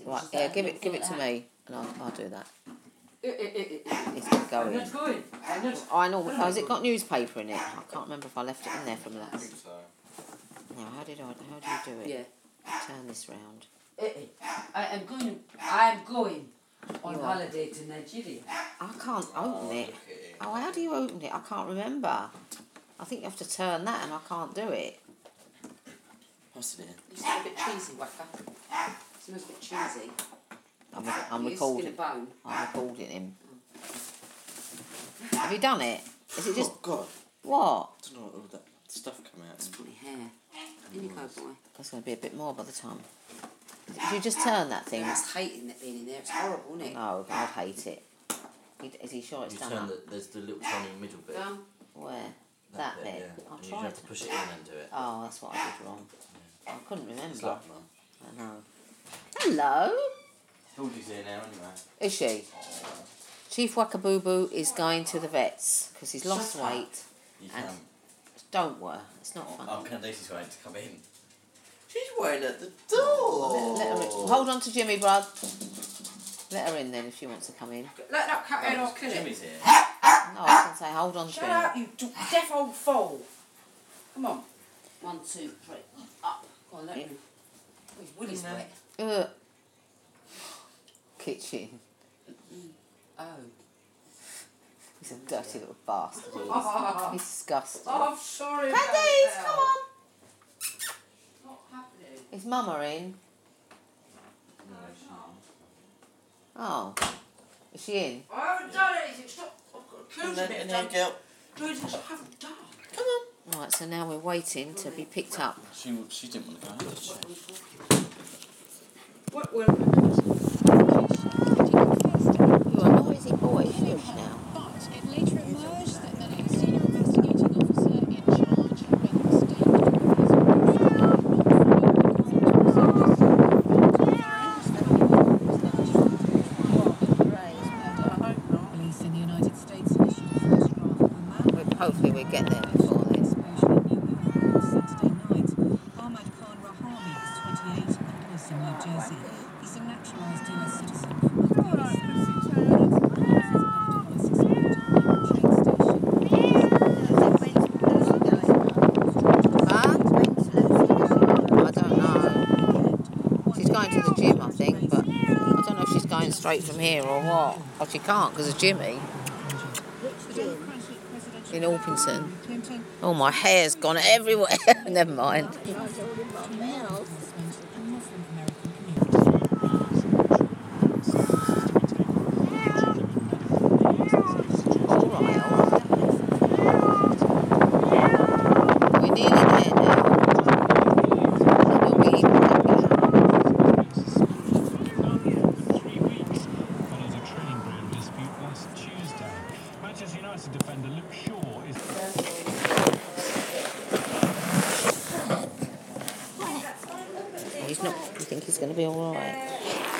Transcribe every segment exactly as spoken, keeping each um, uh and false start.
Right, Is yeah, that give enough it, give for it to that? me, and I'll, I'll do that. Eh, eh, eh, eh. It's got I'm going. not going. I'm not. I know. Has it got newspaper in it? I can't remember if I left it in there from I last. think so. Now, how did I? How do you do it? Yeah. Turn this round. Eh, eh. I am going. I am going on You are. holiday to Nigeria. I can't Oh, open it. look at it. Oh, how do you open it? I can't remember. I think you have to turn that, and I can't do it. What's in it? You smell a bit cheesy, Waka. Smells a bit cheesy. I'm, I'm You recording. skin a bone. I'm recording him. Have you done it? Is it just Oh, God. what? I don't know what all that stuff come out. It's funny hair. In you go, boy. That's going to be a bit more by the time. Did you just turn that thing? It's hating it being in there. It's horrible, isn't it? No, I'd hate it. He- Is he sure it's You done turn up? the, there's the little tiny middle bit. Done. Where? That bit? yeah. I'll And you try have it. to push it in and do it. Oh, that's what I did wrong. I couldn't It's remember. like, Mum. I know. Hello? Hildy's here now anyway. Is she? Chief Wakaboo is going to the vets because he's lost Shut up. weight. You And- can. Don't worry, it's not funny. Oh, Candice's going to come in. She's waiting at the door. Let, let her in. Hold on to Jimmy, bruv. Let her in then if she wants to come in. Let that cat head Oh, off, kill it. Jimmy's here. No, I was going to say hold on to Shut him. up, you d- deaf old fool. Come on. One, two, three. Up. Go on, let him. Oh, his willy's Yeah. wet. Ugh. Kitchen. Oh. He's a dirty little bastard. He is. Oh, He's disgusting. I'm sorry. about Candice, that. come on. Not happening. Is Mama in? No, she's not. Oh. Is she in? I haven't done anything. Stop. I've got Come clues on, in it. let me girl. Clues I haven't done. Come on. Right, so now we're waiting to be picked up. She, she didn't want to go, did she? What will... You're a noisy boy. Shush now. But it later emerged that the senior investigating officer in charge had been mistaken Police in the United States issued a photograph of a man. We- Hopefully we get there before this. Explosion in New York on Saturday night. Ahmad Khan Rahami is twenty-eight and lives in New Jersey. He's a naturalized U S citizen from Afghanistan. Huh? I don't know. She's going to the gym, I think, but I don't know if she's going straight from here or what. Oh, she can't because of Jimmy. In Orpington. Oh, my hair's gone everywhere. Never mind. All right, all right. We're nearly there now. We'll be even happier. Follows a training ground dispute last Tuesday. Manchester United defender Luke Shaw is... He's not. You think he's going to be all right?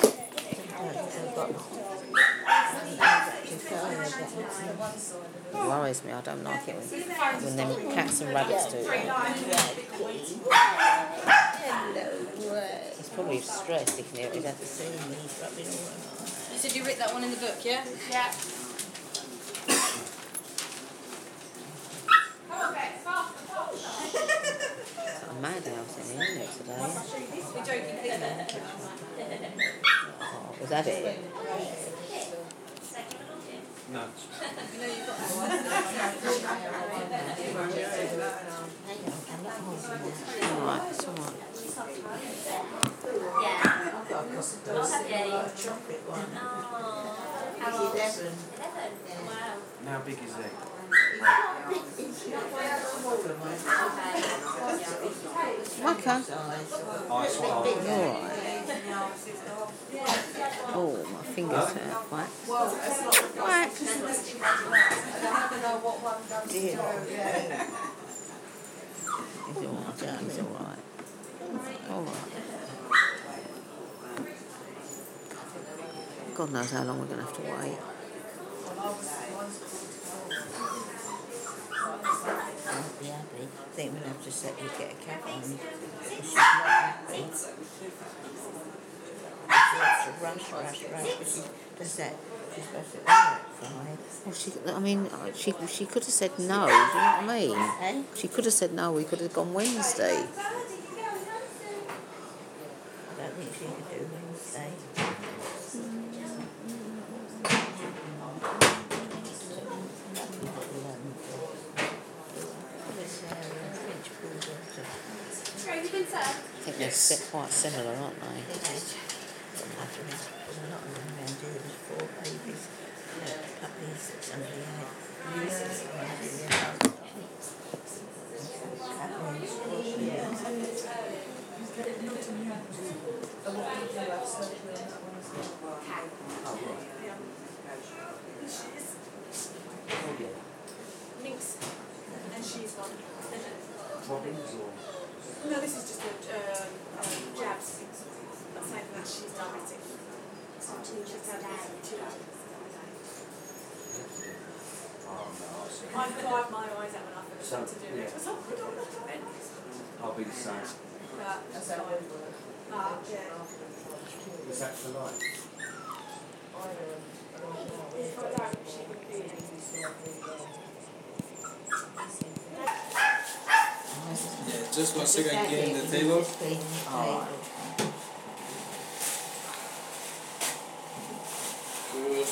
It worries me. I don't like it when, when them cats and rabbits do that. He's probably stressed. He can hear it. He's had to see me. He's rubbing all over. You said you wrote that one in the book, yeah? Yeah. It's a madhouse in here, isn't it, today? We're joking, please. Oh, was that it? No. Alright, it's alright. How big is it? Waka. Oh, it's what I was- Alright. Oh, my fingers hurt. Wax. Wax. Dear. He's alright. He's alright. Alright. God knows how long we're going to have to wait. I'll be happy. I think we'll have to set you get a cab on. She's not happy. to rush, rush, rush, but she does that. She's supposed to do that five. Well, she, I mean, uh, she she could have said no. Do you know what I mean? Eh? She could have said no. We could have gone Wednesday. I don't think she could do Wednesday. I think they're si- quite similar, aren't they? Four babies, puppies, somebody had. Links. And she's one. Robbins or? No, this is just a um, um, jabs. Aside from that, she's diabetic. So she's diabetic two hours. I cried my eyes out when I first started to do it. I was like, good on the time. I'll be the same. But that's fine. Uh, yeah. Is that for life? If I don't, she would be. Yeah, just one second here in the table. Oh. Good.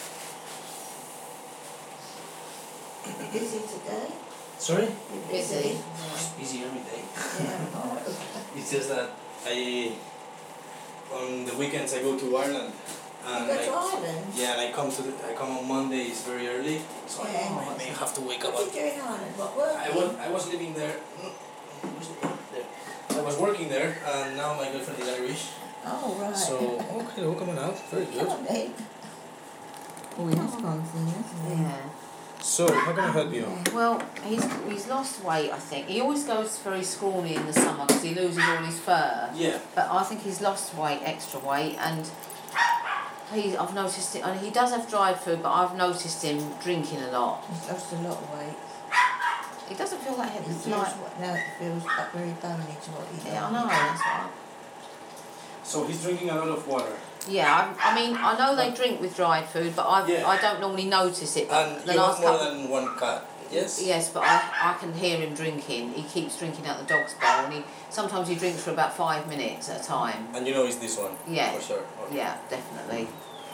Busy today? Sorry? You're busy? It's busy every day. Yeah. It's just that I, on the weekends I go to Ireland. And You go to I, Ireland? yeah, and I come to the, I come on Mondays very early, so Yeah. I, I may have to wake up. What did you do in Ireland? What work? I was I was living there. I was living there. I was working there, and now my girlfriend is Irish. Oh, right. So okay, oh, coming out, very good. Come on, babe. Oh, he has gone thing, hasn't he? Yeah. So how can I help you? Well, he's he's lost weight, I think. He always goes very scrawny in the summer because he loses all his fur. Yeah. But I think he's lost weight, extra weight, and he I've noticed it. And he does have dried food, but I've noticed him drinking a lot. He's lost a lot of weight. He doesn't feel that heavy. It It's feels, like, now it feels like very bony to what he yeah, I know. That's right. So he's drinking a lot of water. Yeah, I, I mean, I know they drink with dried food, but I Yeah. I don't normally notice it. But And the you last have more couple, than one cat, yes? yes, but I, I can hear him drinking. He keeps drinking out the dog's bowl, and he sometimes he drinks for about five minutes at a time. And you know it's this one? Yeah. For sure. Okay. Yeah, definitely.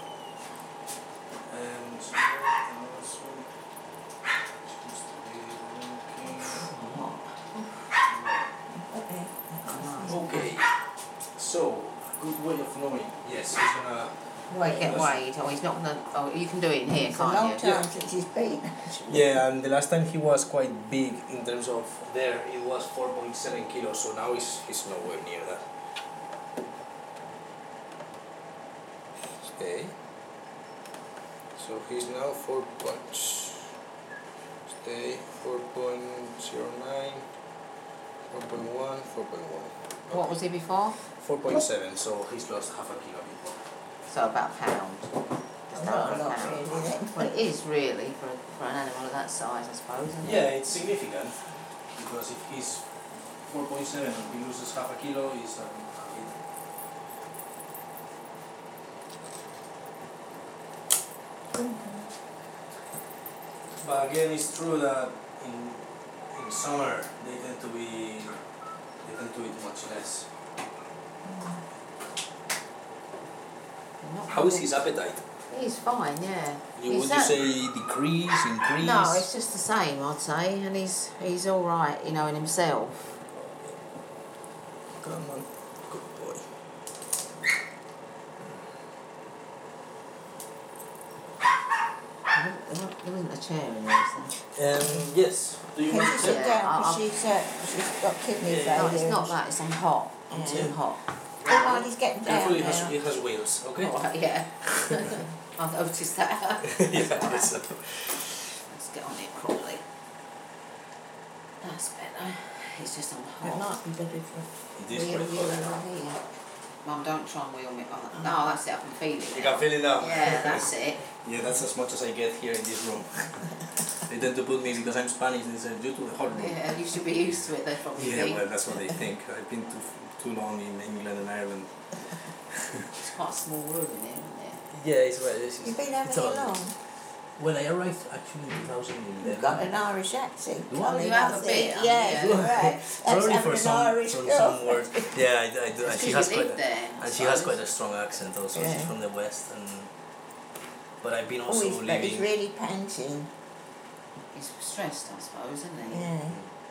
And also, seems to be drinking. Okay. So, good way of knowing. Yes, he's gonna. Wait, get weighed. Oh, he's not gonna. Oh, you can do it in here, It's a long can't you? time since he's been, actually. Yeah, and the last time he was quite big in terms of there, it was four point seven kilos, so now he's, he's nowhere near that. Okay. So he's now four points. Stay four point zero nine, four point one, four point one. What was he before? four point seven, so he's lost half a kilo before. So about a pound. Just Not over a lot, pound. really, then. Well, it is really for for an animal of that size, I suppose. Isn't it? Yeah, it's significant because if he's four point seven and he loses half a kilo, he's um, But again, it's true that in in summer they tend to be they tend to eat much less. Not How is really- his appetite? He's fine, yeah. You, He's would you that- say decrease, increase? No, it's just the same, I'd say, and he's he's all right, you know, in himself. Come on, good boy. There wasn't- there wasn't a chair in there, is there? Um, yes. Do you Can want you to sit Yeah, down, I- because I- she's, uh, she's got kidney Yeah. failure. No, it's not that. It's I'm hot. I'm Yeah. too hot. Oh, while he's getting down Careful, it has, now. it has wheels, okay? All right, yeah. I've noticed that. yeah, that's it. Let's get on it properly. That's better. It's just I'm It hot. might be better for It is Wheel pretty you hot. over here. Mum, don't try and wheel me. Oh, no, that's it. I can feel it. You now. can feel it now? Yeah, that's it. Yeah, that's as much as I get here in this room. They tend to put me, because I'm Spanish, they say, due to the hot room. Yeah, you should be used to it. They probably Yeah, think. well, that's what they think. I've been too, too long in England and Ireland. It's quite a small room in here, isn't it? Yeah, it's right. It's, You've been it's having it all- long. Well, I arrived actually in two thousand eleven. You've got an Irish accent. Do I? Colin, You have I a think. bit, Yeah, yeah. you're right. That's Probably having for an some, Irish from girl. some word. Yeah, I, do- I do. And It's she 'cause has you quite live a, there, I and she has suppose. quite a strong accent also. Yeah. She's from the west, and but I've been Oh, also he's, but he's living. really panting. He's stressed, I suppose, isn't he? Yeah.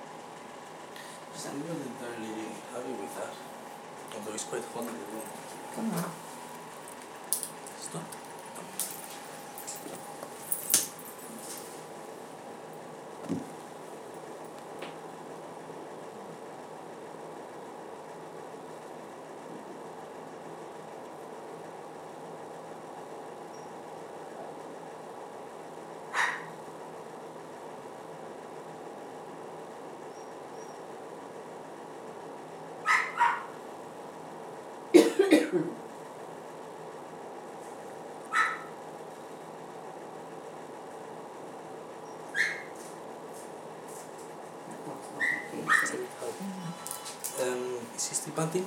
So we weren't entirely happy with that, although it's quite hot in the room. Come on. Stop. That dog's not happy, is he? Um, is he still panting?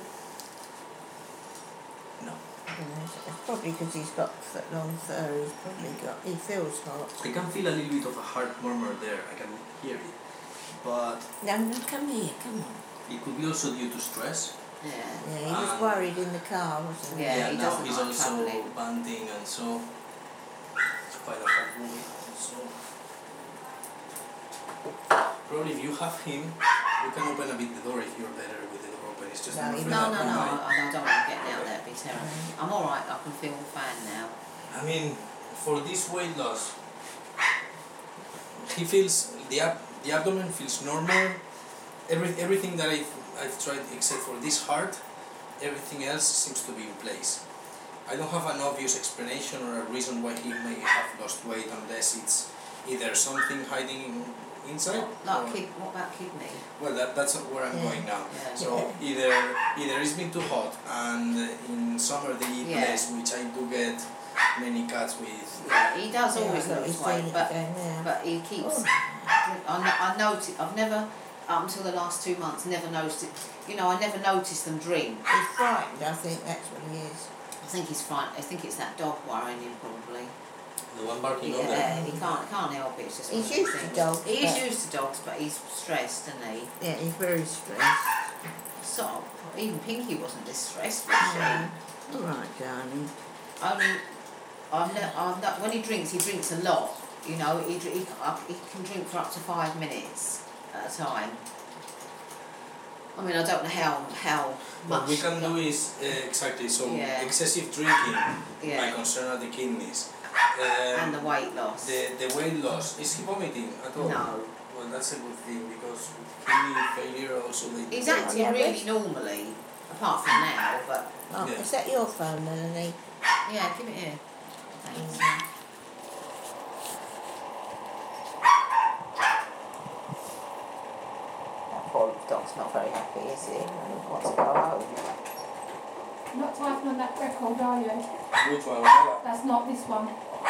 No. I don't know, it's probably because he's got th- long fur. He's probably got. He feels hot. I can feel a little bit of a heart murmur there. I can hear it, but No, no, come here. Come on. it could be also due to stress. Yeah. Yeah, he was Um, worried in the car, wasn't he? Yeah, he now doesn't he's like also travelling. panting, and so it's quite a hard movie. So probably if you have him, you can open a bit the door if you're better with the door open. It's just No, I'm he afraid No, that no, we no, might- I, I don't want getting out there, it'd be terrible. I'm alright, I can feel fine now. I mean, for this weight loss, he feels the ab the abdomen feels normal. Every everything that I've I've tried except for this heart, everything else seems to be in place. I don't have an obvious explanation or a reason why he may have lost weight unless it's either something hiding in, inside. Like or- kid, what about kidney? Well, that, that's where I'm Yeah. going now. Yeah. So either either it's been too hot, and in summer they eat Yeah. less, which I do get many cats with. Yeah, he does Yeah, always I've got lose his weight, feet but going there. but he keeps. Oh. I, no- I noticed. I've never up until the last two months never noticed it. You know, I never noticed them drink. He's frightened. I think that's what he is. I think he's frightened. I think it's that dog worrying him probably. The one barking over there. Yeah, he can't can't help it. It's just He's one of used those to things. dogs, He is but- used to dogs, but he's stressed, isn't he? Yeah, he's very stressed. Sort of. Even Pinky wasn't this stressed, was she? Oh. All right, darling. Only, I've ne- I've ne- when he drinks, he drinks a lot. You know, he, dr- he, uh, he can drink for up to five minutes at a time. I mean, I don't know how how much. What we can do is uh, exactly so Yeah. excessive drinking. Yeah. My concern are the kidneys. And Um, the weight loss. the the weight loss, is he vomiting at all? No. Well, that's a good thing because with kidney failure also they. He's Yeah, acting yeah, really but- normally, apart from now. But Oh, Yeah. is that your phone, Melanie? yeah, give it here. Thanks. That poor dog's not very happy, is he? He wants to go home. Not typing on that record, are you? Which one? Well, That's not this one.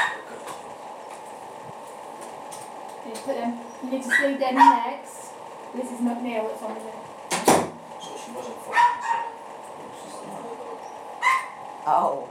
You put them. You need to see them next. This is McNeil that's on there. So she wasn't falling. So she's another dog. Oh.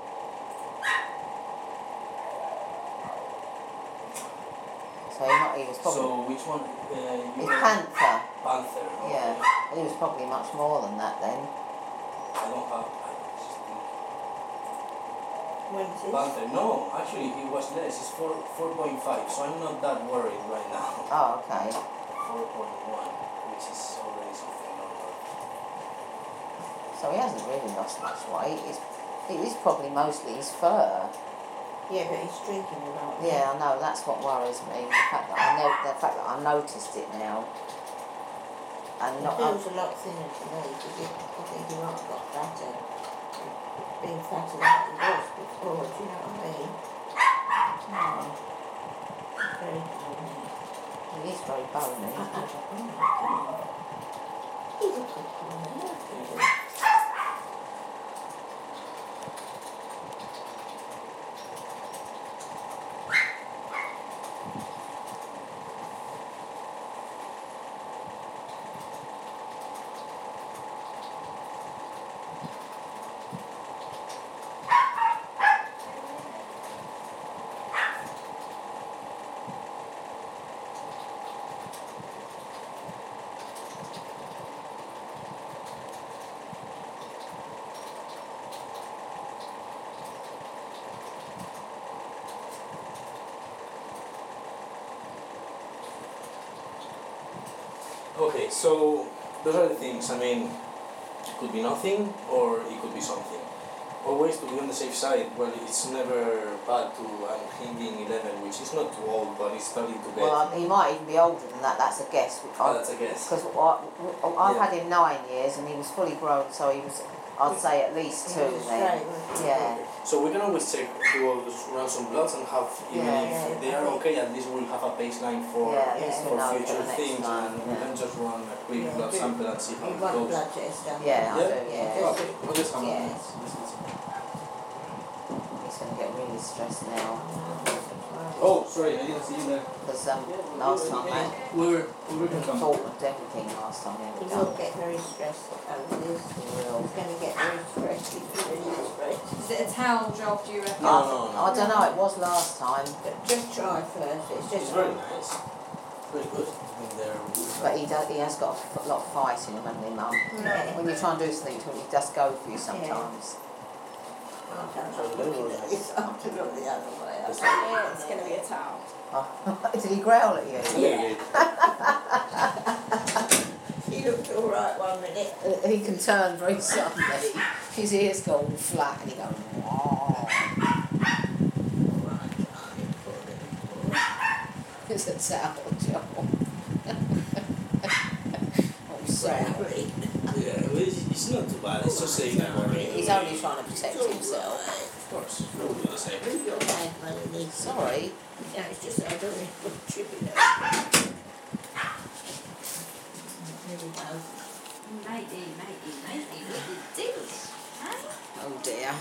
So he, might, he was probably. So which one? Uh, you It's were- Panther. Panther. Yeah. okay. He was probably much more than that then. I don't have. I just think. When's this? Panther. No, actually he was less. It's four four point five. So I'm not that worried right now. Oh, okay. Four point one, which is already something normal. So he hasn't really lost much weight. It's, it is probably mostly his fur. Yeah, but he's drinking a lot. Yeah, I know. That's what worries me. The fact that I know, the fact that I noticed it now, and He not. feels a lot thinner to me because he, I think he might have got fatter. Being fatter than he was before, do you know what I mean? Oh, Very bony. he is very bony. Uh, uh, oh, come on. He's a good boy. Okay, so those are the things. I mean, it could be nothing or it could be something. Always to be on the safe side. Well, it's never bad to. I'm thinking eleven, which is not too old, but it's starting to get. Well, I mean, he might even be older than that. That's a guess. Oh, that's a guess. Because I've Yeah. had him nine years and he was fully grown, so he was, I'd say at least two then. Yeah. So we can always check, do all those, run some bloods and have, even Yeah, if yeah, they are yeah. okay, at least we'll have a baseline for, Yeah, at least we for know for future the next things, time, and we yeah. can just run a quick Yeah, blood do- sample and see how You it want goes. blood test done? Yeah, I Yeah? do, yeah. Okay, I'll just have a Yes. let's- let's- He's going to get really stressed now. Oh, sorry, I didn't see you there. Because um, last time I We were, we were gonna come. talked everything last time He we will done. get very stressed over this. He will. He's going to get very stressed. He's really stressed. Is it a towel job, do you reckon? No, no, no. I don't know, it was last time, But just try first. It's It's just very nice. Very good. In there. but he does, he has got a lot of fight in him, hasn't he, Mum? Yeah. When you try and do something to him, he does go for you sometimes. I don't know looking at this. I have to look the other way. I say, Yeah, it's going to be a towel. Did he growl at you? Yeah. He looked all right one minute. Uh, He can turn very suddenly. His ears go all flat and he goes, "Wah." It's a towel job. Oh, sorry. Sorry. Yeah, well, it's, it's not too bad. It's just saying that we're He's only trying to protect himself. Of course, we'll do the same. Leave your hand underneath. Sorry. Yeah, it's just I don't want to trip it up. There we go. Matey, matey, matey, what you do? Huh? Oh dear.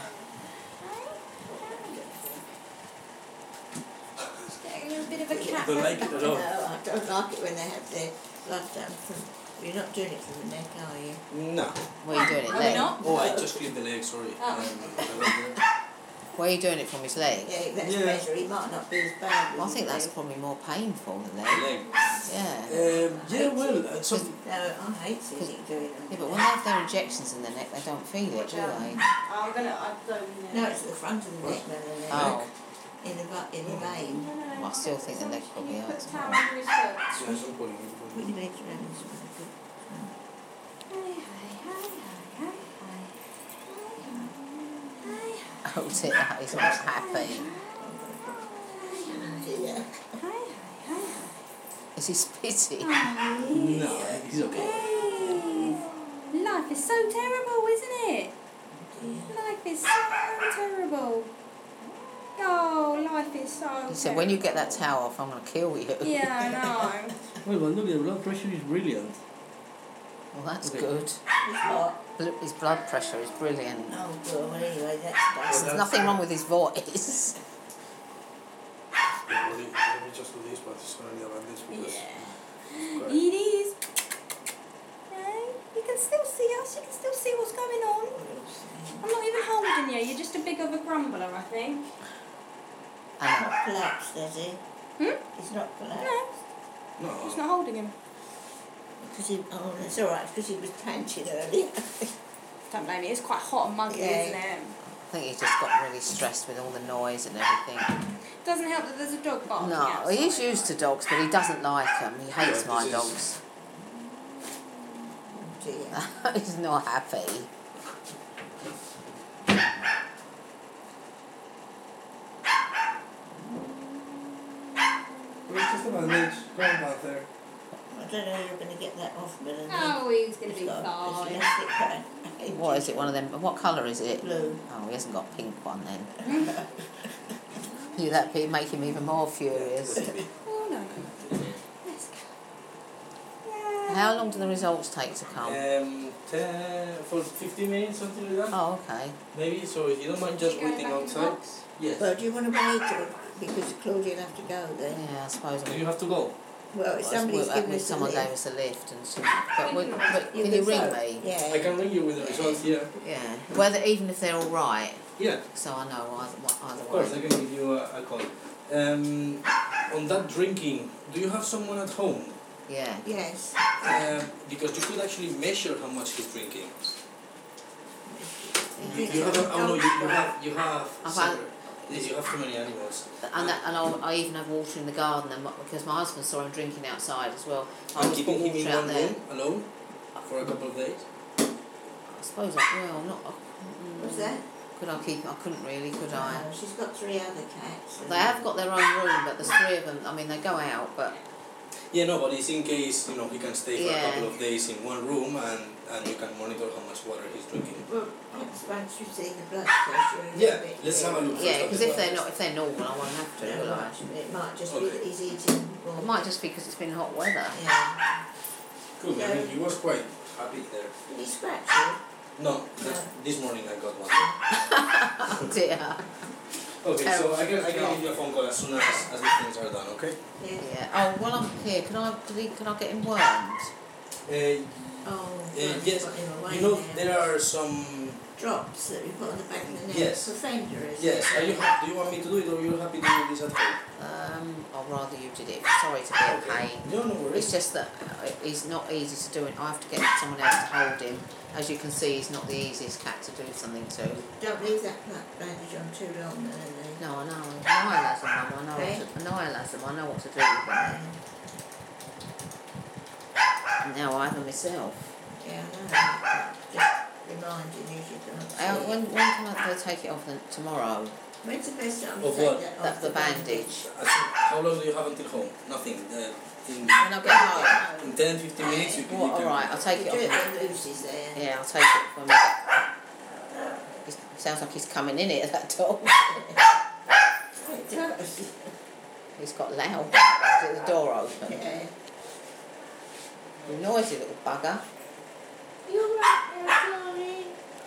It's getting a little bit of a cat. Don't like it at all. No, I don't like it when they have their blood done from. You're not doing it from the neck, are you? No. Where are you doing it Are we leg? not? Oh, I just cleaned the leg, sorry. Oh. Um, Where are you doing it from his leg? Yeah, that's Yeah. better. He might not be as bad. Well, I with think the that's leg. probably more painful than the leg. leg. Yeah. Um, yeah, well, uh, some, No, I hate seeing it doing them. Yeah, but when they have their injections in their neck, they don't feel it, do they? I'm going to, I don't know. No, it's at the front of the neck, no, no, no. Oh, In the bu- in the vein. I still think the leg probably Can you put hurts the towel more. under his foot? yeah, some point. Put your legs around this one. Hey, hey, hey, hey, hey, hey, Oh dear, he's not happy. Yeah. hey, hey, Is he spitting? No, he's okay. hey. Life is so terrible, isn't it? Life is so terrible. Oh, life is so He said, when you get that towel off, I'm going to kill you. Yeah, I know. Well, but look, the blood pressure is brilliant. Well, that's Okay. good. It's hot. Bl- His blood pressure is brilliant. Oh, God. Well, anyway, that's There's done. nothing wrong with his voice. Let me, let me just do this, but it's gonna need a bandage because. Yeah. It is. Hey, you can still see us. You can still see what's going on. I'm not even holding you. You're just a big of a grumbler, I think. He's And not collapsed, has he? Hmm? He's not collapsed. No, No. just not holding him. Because he, oh, it's all right, because he was panting earlier. Don't blame me. It's quite hot and muggy, Yeah. isn't it? I think he's just got really stressed with all the noise and everything. Doesn't help that there's a dog barking No, outside. he's used to dogs, but he doesn't like them. He hates Yeah, my this dogs. Oh, dear. He's not happy. Just a bandage. Go on out there. I don't know you're going to get that off, but Oh, he's going to be He's got a- fine. it's elastic band. What is it, one of them? What colour is it? Blue. Oh, he hasn't got a pink one then. Yeah, that'd be, make him even more furious. Oh, no, no. Let's go. Yeah. How long do the results take to come? Um, ten, for fifteen minutes, something like that. Oh, okay. Maybe, so if you don't mind just You going waiting back in the outside. box? Yes. Well, do you want to wait or, because Claudia will have to go then? Yeah, I suppose. Do you have to go? Well, if somebody's Well, given if us a someone lift. gave us a lift and some, but, we, but You can you could ring phone. me? Yeah. I can ring you with the results here. Yeah. Whether even if they're all right, Yeah, so I know either, either of course, I way. can give you a, a call. Um, on that drinking, do you have someone at home? Yeah. Yes. Um, because you could actually measure how much he's drinking. You, Yes. you have, a, oh no, you, you have, you have. I've separate- Yes, you have too many animals. And that, and I'll, I even have water in the garden, and because my husband saw him drinking outside as well. I I'm always put keeping him in water out one there. room alone for a couple of days. I suppose I will. Not. Mm, What's that? Could I keep? I couldn't really, could I? No, she's got three other cats. They have got their own room, but there's three of them. I mean, they go out, but Yeah, no, but it's in case, you know, he can stay for Yeah. a couple of days in one room and, and you can monitor how much water he's drinking. Well, once, once you see the blood pressure. a Yeah, little bit let's have a look. yeah, because if they're not, if they're normal, I won't have to, It will I? might, it might just be Okay. that he's eating It more. might just be because it's been hot weather. Yeah. Good, I mean, he was quite happy there. Did he scratch you? No, that, this morning I got one. Oh dear. Okay, so I can, I can give you a phone call as soon as, as these things are done, okay? Yes. Yeah. Oh, while I'm here, can I did he, can I get him wormed? Uh, Oh, uh, well, yes, got him away you know, now. there are some... Drops that we put on the back of the neck Yes. for fenders. Yes, are you, ha- do you want me to do it or you're happy to do this at home? Um, I'd rather you did it. Sorry to be a pain. No, no worries. It's just that uh, he's not easy to do it. I have to get someone else to hold him. As you can see, he's not the easiest cat to do something to. Don't leave that pla- bandage on too long then. and No, I know. Nihilism, Mum. I know Okay. what to, nihilism. I know what to do with him. then- And now I have him myself. Yeah, I know. Just reminding you you can't Uh, see. when when can I go take it off then? Tomorrow? When's the best time Of to take what? that That off the bandage. I think, how long do you have until home? Nothing. Uh, in, When I get home. in ten, fifteen minutes you can... Well, you can alright, I'll take You it do it off. when Lucy's there. Yeah, I'll take it when we get... It sounds like he's coming in here, that dog. It does. He's got loud. Is it the door open? Yeah. You noisy little bugger. You right there, darling?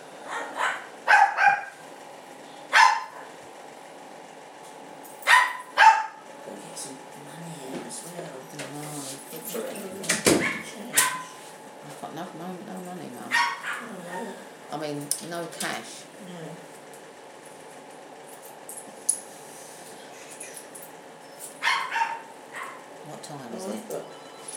Gotta get some money in as well. No, Sorry. Change. I've got no, no, no money, Mum. Oh, I mean, no cash. no. No. What time is Oh, it? but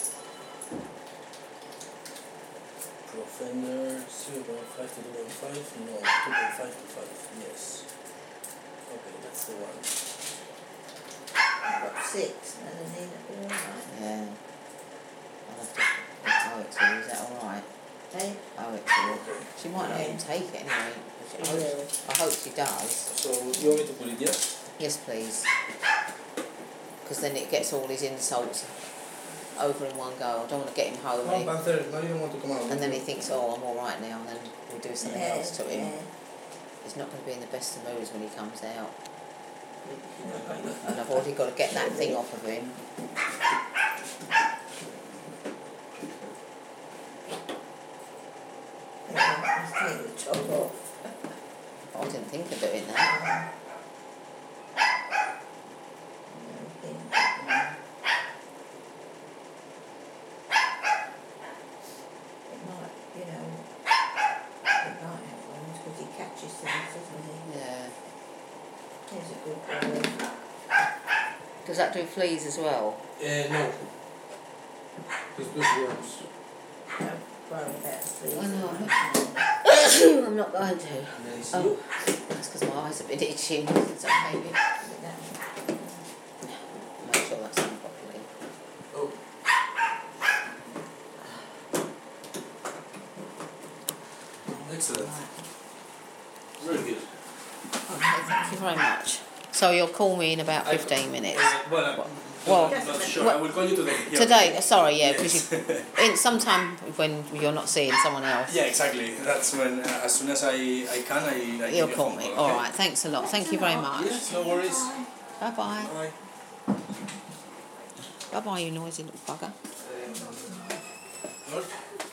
Profender zero point five to two point five? No, two point five to five, yes. Okay, that's the one. I've got six, Melanie, that'll be alright. Yeah. I'll have to owe it to you. Is that alright? Hey? Owe it to you. Okay. She might not even take it anyway. I hope, I hope she does. So, you want me to put it, yes? Yes, please. Because then it gets all his insults over in one go. I don't want to get him home No, and, he, Panther, now you don't want to come out. and then he thinks, oh, I'm all right now, and then we do something Yeah, else to him. yeah. He's not going to be in the best of moods when he comes out. Yeah. And I've already got to get that thing off of him. Yeah, let's take the top off. I didn't think of doing that. It might, you know, it might have ones because he catches things, doesn't he? Yeah. He's a good boy. Does that do fleas as well? Uh, no. It's just worms. Don't worry about fleas. I know. That I'm not going to. Nice. Oh, that's because my eyes have been itching since I came in. Make sure that's done properly. Oh. Excellent. Very good. Okay, thank you very much. So you'll call me in about fifteen minutes. Uh, well, I'm Well, not sure. well, I will call you today. Yeah. Today, sorry, yeah, because Yes. you in sometime when you're not seeing someone else. Yeah, exactly. That's when, uh, as soon as I, I can, I, I give You'll you a call phone me. call, All okay? right, thanks a lot. Thank you very much. Yes, no worries. Bye bye. Bye. Bye bye, you noisy little bugger. Lord?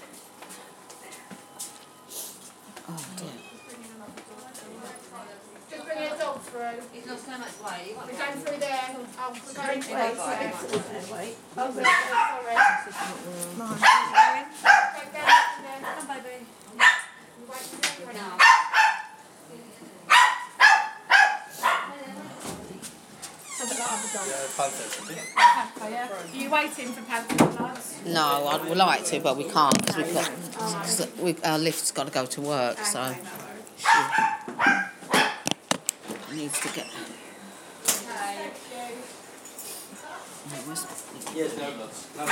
Oh dear. Just bring your dog through. It's not so much weight. We're going through there. Oh, we're going through Wait, there. wait, wait. Oh, sorry. Sorry. Mine. Go down there. Come, baby. Wait for them. No. Yeah, Panther, okay? Panther, yeah. Are you waiting for Panther floods? No, I'd would like to, but we can't because we've got cause we, our lift's got to go to work, so Okay, no worries. she needs to get Yes, no, no. No,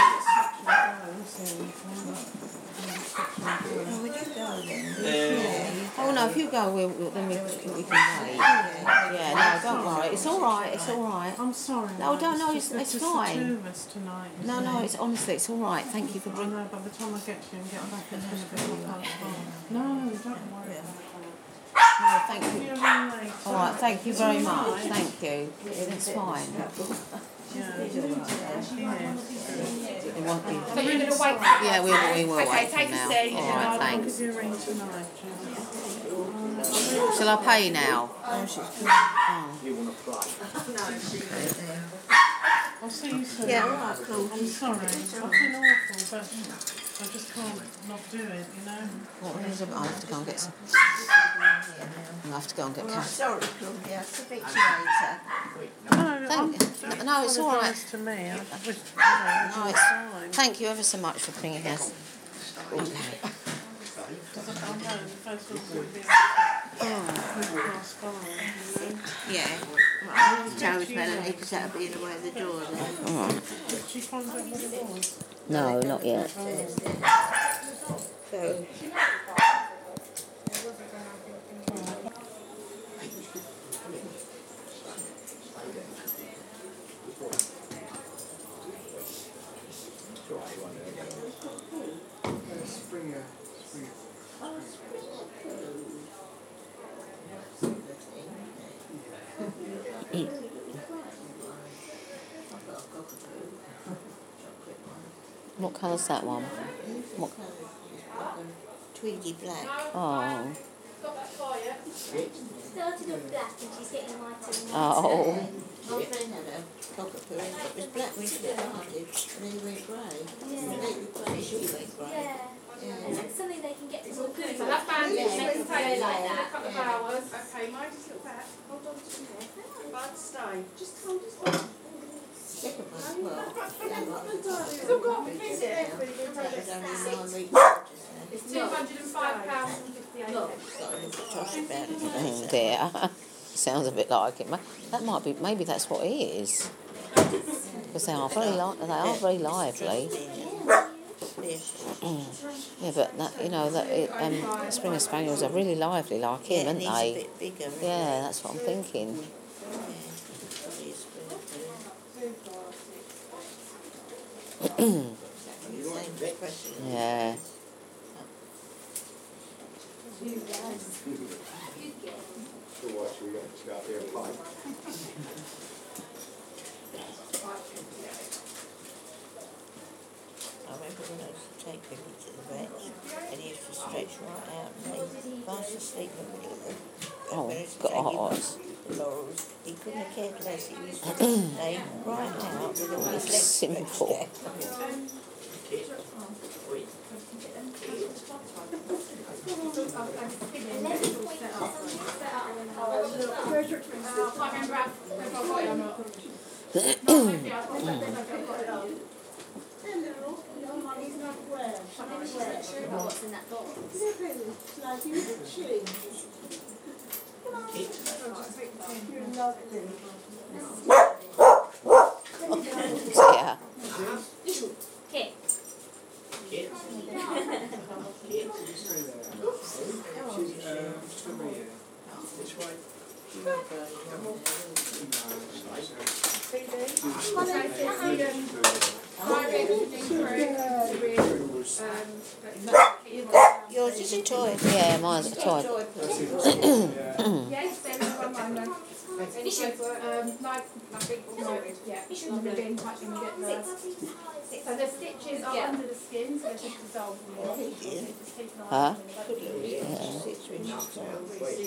Oh, would you go then? yes. Oh no, if you go, we'll, we'll, then we, we can wait. Yeah, no, don't worry. It's all right. It's all right. I'm sorry. No, don't. No, just it's- that it's there's just fine. the two of us tonight. you No, see. no, it's honestly, it's all right. Thank you for I bringing. know, by the time I get to you and get back, it's going to be my past time. No, don't worry about it. No, thank Give you. me a ring later. All right, thank you very much. Alright. Thank you. It's fine. Yeah. It won't be. So you're going to wait? Yeah, we will. We will Okay, wait take for a now. seat. All I'll right, give thanks. you a ring tonight, Shall I pay now? Oh, she's good. Oh. You want to play? I'll see you soon. Yeah, all right, cool. I'm sorry. I've been awful, but I just can't not do it, you know? What we need to, I have to go and get some. I have to go and get Well, I'm cash. sorry, Claudia. I'll speak to you later. No, Thank I'm, you. No, it's all right. apologise to me. I wish, you know, No, it's it's. fine. Thank you ever so much for bringing us. Okay. Because I can't know, the first one's going to be past five, you know? Yeah. Right, I'll tell Melanie because that'll be in the way of the door then. All right. Did she find out what it was? No, not yet. So, What colour's that one? What? Twiggy black. Oh. Started off black and she's getting lighter and Oh. My friend had a cockapoo. It was black when she started, and then he went grey. Completely grey. She went grey. yeah. Yeah. It's like something they can get to all good. So that's bandage. Yeah, Next it's take like that. a couple of hours. Okay, mine just look back. Hold on to me. Bud, stay. Just hold this one. Second one, well, yeah, like the It's all got me. Fix it That everything. was only nine weeks old just then. It's two hundred and five pounds and fifty-eight pence. Got a little tosh about it today, Oh so. dear. Sounds a bit like it. Ma- That might be. Maybe that's what it is. Because they are very li- They are very lively. Yeah, but that, you know that it, um, Springer Spaniels are really lively, like him, Yeah, aren't and he's a they? bit bigger. isn't Yeah, that's what I'm thinking. he? Same expression. Yeah. I remember when I used to take Billy to the vet, and he used to stretch right out and lay fast asleep in the middle of the Oh, when I used to take him God. up the laurels. He couldn't have cared less. He used to lay right out with all his legs Simple. stretched out. I can't remember if I got it or not. What's in that box? Yeah. Kit. Yours is a toy. Yeah, mine's a toy. Toy person. Yes, there is one moment. Um, no, nothing. No, yeah. Not getting touching the bit there. So the stitches are under the skin, so they're just dissolved. Huh? Yeah. Six inches tall.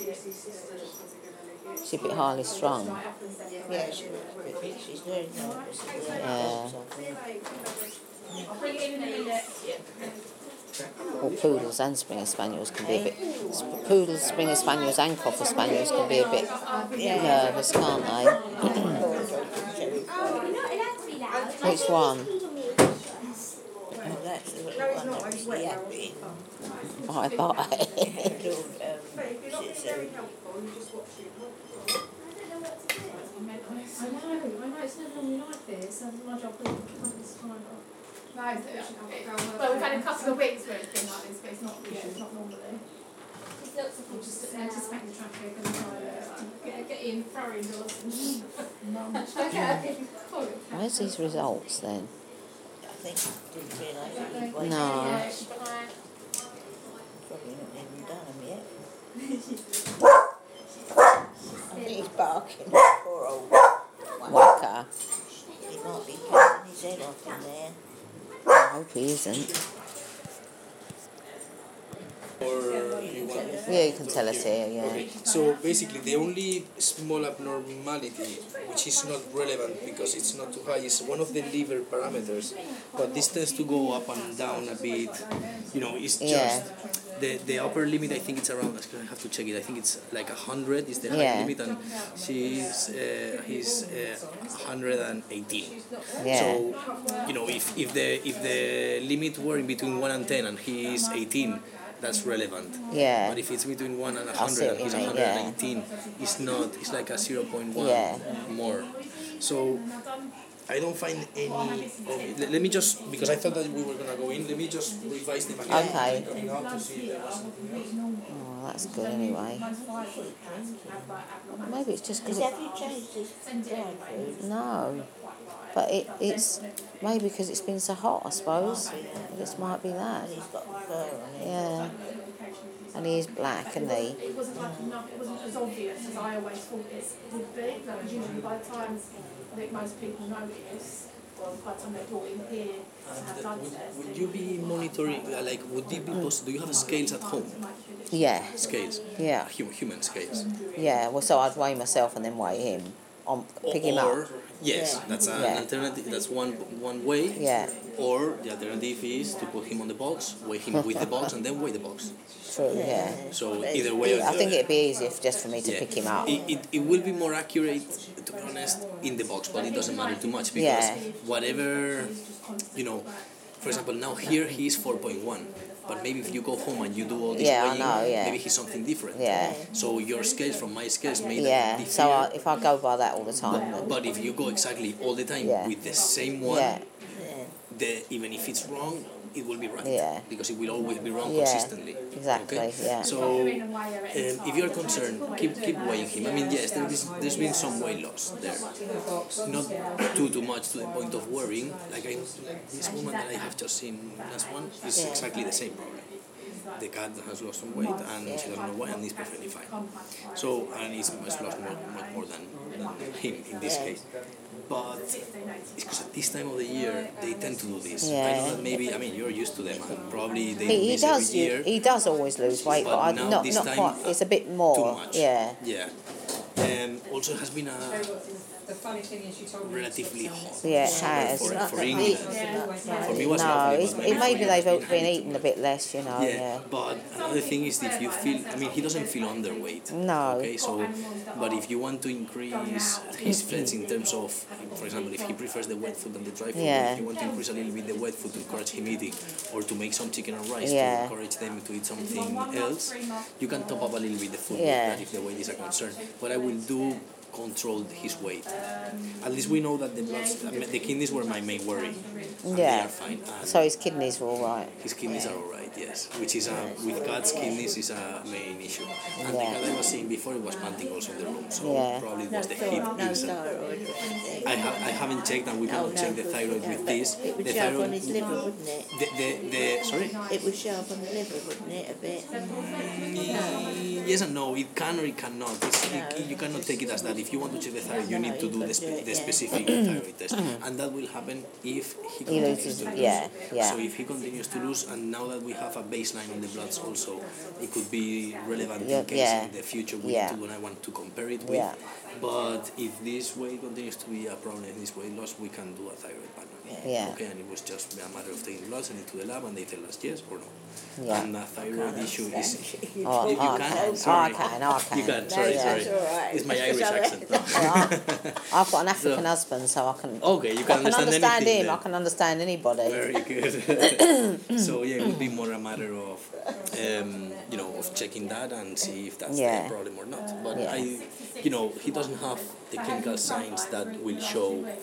She's a bit highly strung. Yeah, she was, but she's very nervous. Yeah. I'll bring it in in a minute. Or poodles and Springer Spaniels can be a bit. sp- Poodles, Springer Spaniels, and Cocker Spaniels can be a bit nervous, can't they? You're not allowed to be loud. Which one? Oh, that's the little one that was the happy. Bye bye. Little, um, Shih Tzu. I know, I know, it's never normally like this. this, so my job is this time. No, it's, well, we've had a couple of weeks where it's been like this, but it's not, yeah, it's not normally. We'll just anticipate the traffic and try to get, get in, throw indoors and okay. Where's these results then? I think I didn't realise that he'd waited. No. Probably not even done them yet. I think he's barking. Poor old Whacker. He might be cutting his head off in there. I hope he isn't. Or you want Yeah, you can tell us here, yeah. Okay, so basically the only small abnormality which is not relevant because it's not too high is one of the liver parameters, but this tends to go up and down a bit, you know, it's just Yeah. the, the upper limit. I think it's around, I have to check it, I think it's like one hundred is the high Yeah. limit, and she's, uh, he's uh, one hundred eighteen. Yeah. So, you know, if, if, the, if the limit were in between one and ten and he is eighteen, that's relevant. Yeah. But if it's between one and I see one hundred and what he's you mean, one hundred eighteen, it's not, it's like a zero point one Yeah. more. So I don't find any, okay, let, let me just, because I thought that we were going to go in, let me just revise the manual Okay. coming out to see if there was something else. Oh, that's good anyway. Maybe it's just because Has it, have you changed his dry food? no, but it, it's maybe because it's been so hot, I suppose. This might be that. And he's got fur on it. Yeah. And he is black, isn't he? It wasn't like enough, it wasn't as obvious as I always thought it would be. Like, usually by the time I think most people notice, or by the time they're brought in here to have blood tests. Would you be monitoring, uh, like, would it be possible, do you have scales at home? Yeah. Scales? Yeah. Human, human scales? Yeah, well, so I'd weigh myself and then weigh him. On, pick him Or, up. yes, Yeah. that's an Yeah. alternative, that's one one way. Yeah. Or the alternative is to put him on the box, weigh him with the box, and then weigh the box. True, yeah. So either way, I think it'd be easier if just for me to yeah. pick him up. It, it, it will be more accurate, to be honest, in the box, but it doesn't matter too much because Yeah. whatever, you know, for example, now here he is four point one. But maybe if you go home and you do all this Yeah, I weighing, know, yeah. maybe he's something different. Yeah. So your scales from my scales may Yeah, differ. so I, if I go by that all the time, then But if you go exactly all the time Yeah. with the same one, yeah, the, even if it's wrong, it will be right. Yeah. Because it will always be wrong Yeah, consistently. exactly, Okay? yeah. So um, if you're concerned, keep keep weighing him. I mean, yes, there is, there's been some weight loss there. Not too too much to the point of worrying. Like, I, like this woman that I have just seen, last one, is Yeah. exactly the same problem. The cat has lost some weight and she doesn't know why, and is perfectly fine. So, and it's, it's lost more, much more than, than him in this Yeah. case. But it's because at this time of the year they tend to do this. I Yeah. know that maybe, I mean, you're used to them and probably they he, do he this does. every year. He does always lose weight, but, But I, now not this not time, quite. It's a bit more. Too much. Yeah. Yeah. Um, also has been a The funny thing is, you told me relatively hot Yeah, it summer has. for, Not for that England. big. For me it was No, lovely, it's, but it, maybe for they've him all it's been heavy. eating a bit less, you know. Yeah, Yeah. but another thing is if you feel, I mean, he doesn't feel underweight. No. Okay, so, but if you want to increase his fats in terms of, for example, if he prefers the wet food than the dry food, Yeah. or if you want to increase a little bit the wet food to encourage him eating, or to make some chicken and rice Yeah. to encourage them to eat something else, you can top up a little bit the food Yeah. with that if the weight is a concern. But I will do control his weight. At least we know that the bloods, I mean, the kidneys were my main worry. And they Yeah. are fine. And So his kidneys were all right. his kidneys are alright, yes. Which is a, with cats, kidneys is a main issue. And the Yeah. cat I was seeing before, it was panting also in the room, so Yeah. probably it No, was the thyroid, heat no inside. thyroid. I, ha- I haven't checked, and we No, cannot no, check the of course thyroid we with don't. this. It would The show up on thyroid, his liver, wouldn't it? the, the, the, sorry? It would show up on the liver, wouldn't it, a bit? Yes and no, it can or it cannot. It's, No. it, you cannot take it as that. If you want to check the thyroid, you No, need to you've do got the, to do spe- it, the yeah. specific thyroid test. And that will happen if he He continues loses. to lose. Yeah, yeah. So if he continues to lose, and now that we have a baseline on the bloods also, it could be relevant Yeah, in case yeah. in the future we Yeah. need to, when I want to compare it with. Yeah. But if this weight continues to be a problem, this weight loss, we can do a thyroid panel. Yeah. Okay, and it was just a matter of taking bloods and it to the lab, and they tell us yes or no. Yeah. And the thyroid issue is. Oh, You, you I can? can. Oh, I Sorry. can. Oh, I can. You can, No, sorry, sorry. that's all right. It's my Because Irish I- accent. No. Well, I've got an African So- husband, so I can. Okay, you can I can understand understand anything him. then. I can understand anybody. Very good. So yeah, it would be more a matter of, um, you know, of checking that and see if that's Yeah. the problem or not. But Yeah. I, you know, he doesn't have the clinical signs that will show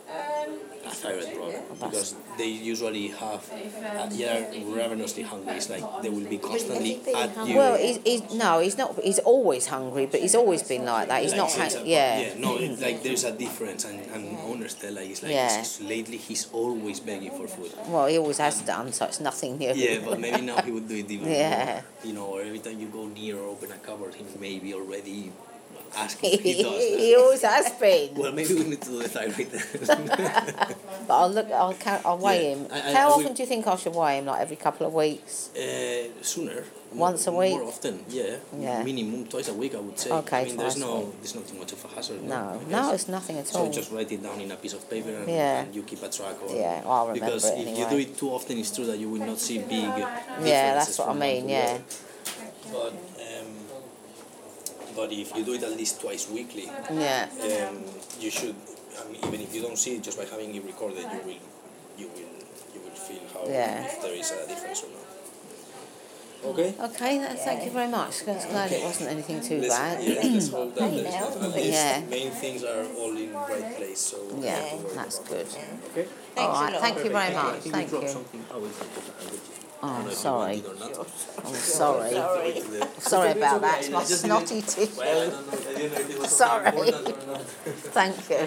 a thyroid problem because they usually have uh, they are ravenously hungry. It's like they will be constantly at you. Well, he's, he's no, he's not. He's always hungry, but he's always been like that. He's Like, not. it's Hang- a- yeah. yeah, no, it's like there's a difference, and and honest, Stella is like Yeah. it's- lately he's always begging for food. Well, he always has done, so it's nothing new. Yeah, but maybe now he would do it even Yeah. more. You know, or every time you go near or open a cupboard, he may be already asking if he does. he always has been. Well, maybe we need to do the thyroid test. But I'll look. I'll count, I'll weigh Yeah, him. I- I- How I often will- do you think I should weigh him? Like every couple of weeks? Uh, sooner. Once a more, week? More often, yeah. Yeah. Minimum twice a week, I would say. Okay, I mean, there's twice a no, week. there's not too much of a hazard. No, I no, guess. it's nothing at So all. just write it down in a piece of paper and, Yeah. and you keep a track of Yeah, I'll remember Because it if you anyway. do it too often, it's true that you will not see big differences. Yeah, that's what I from one mean. to Yeah. the other. But um, but if you do it at least twice weekly, Yeah. um, you should. I mean, even if you don't see it, just by having it recorded, you will, you will, you will feel how Yeah. if there is a difference or not. Okay. Okay. That, thank you very much. I'm glad it wasn't anything too Let's, bad. yeah, let's hope that there's not, at least Yeah. main things are all in right place. So we Yeah, don't have to worry that's about good. that. Okay. All right. Thank you very Perfect. I much. think Thank dropped you. something. Oh, it's okay. I'll get you. I Oh, don't know if you sorry. want it or not. I'm sorry. Sorry. Sorry about that. It's my I just snotty didn't- tissue. Well, I don't know. I didn't know if it was Sorry. something important or not. Thank you.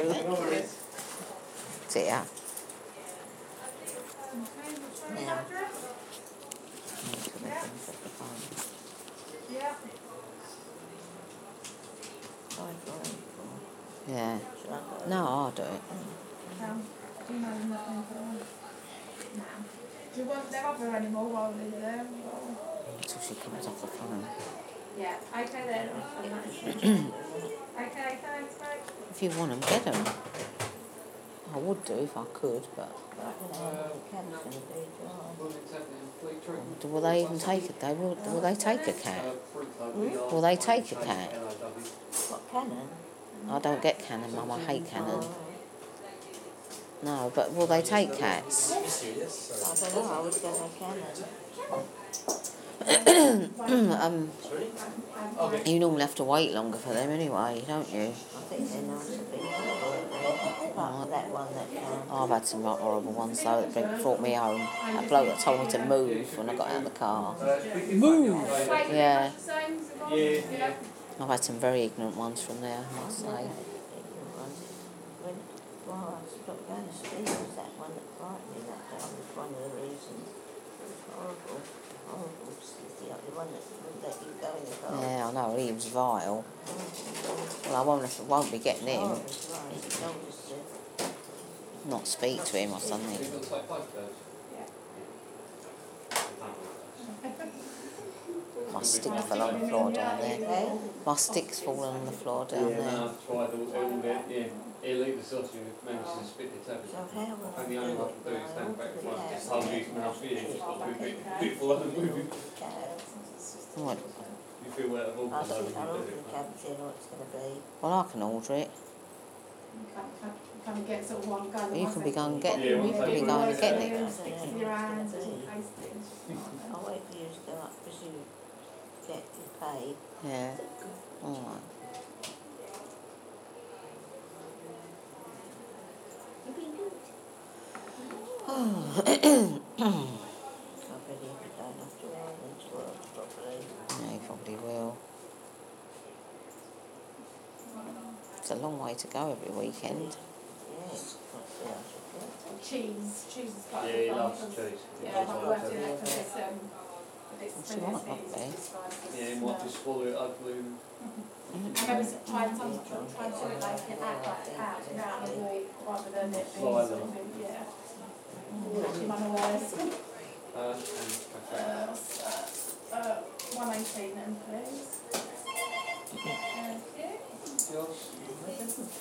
See ya. Yeah. Yeah. No, I'll do it. Um, do you know them not in for one? No. Do you want their other anymore while they're there? Or- Until she comes off the phone. Yeah. Okay then. Okay, thanks, mate. If you want them, get them. I would do if I could, but do, will they even take it? They will. Will they take a cat? Will they take a cat? What, Canon? I don't get Canon, Mum. I hate Canon. No, but will they take cats? I don't know, I would go like Canon. um, you normally have to wait longer for them anyway, don't you? I think they're nice to be apart from that one that can. I've had some right horrible ones though that brought- brought me home. A bloke that told me to move when I got out of the car. Move! Yeah. Yeah. I've had some very ignorant ones from there, I must say. When, well, I stopped going to sleep, was that one that frightened me that day, was one of the reasons. It was horrible, horrible, it's the only one that wouldn't let you go in the car. Yeah, I know, he was vile. Well, I won't, I won't be getting him. Oh, it was right, he told us to. Not speak to him or something. My stick fell on the floor down there. My stick's fallen on the floor down Yeah, there. no, I've tried all, all that, yeah. He'll eat the sausage and manage to spit the tablets. So how will And the only one I can do is stand back and like, just hold his mouth in, just got a bit, bit full of moving. What? You feel out of all I the think I'll you order do the cabs in what it's going to be. Well, I can order it. Can we get sort of one go? You can be going and getting Yeah, it. You we'll can be take going it. and getting it. Sticks in your hands and taste it. I'll wait for you to go up because you get you paid. Yeah. All right. You've been good. Oh. I bet you don't have to run to work properly. Yeah, you probably will. It's a long way to go every weekend. Yes, that's the answer. Cheese. Cheese is quite Yeah, good he fun loves because- cheese. Yeah, I've worked in it because it's, um, it's She might not it's- be. it's fine. Yeah, he might just swallow it ugly. and- And I was trying to, trying to do it like an act like out and out and walk rather than it being Slide sort them. of, yeah. Watching unawares. Uh, and cafe. Uh, so, uh, one eighteen then please. Thank you. Yours?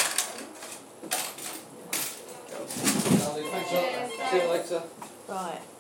Thanks a lot. See you later. Right.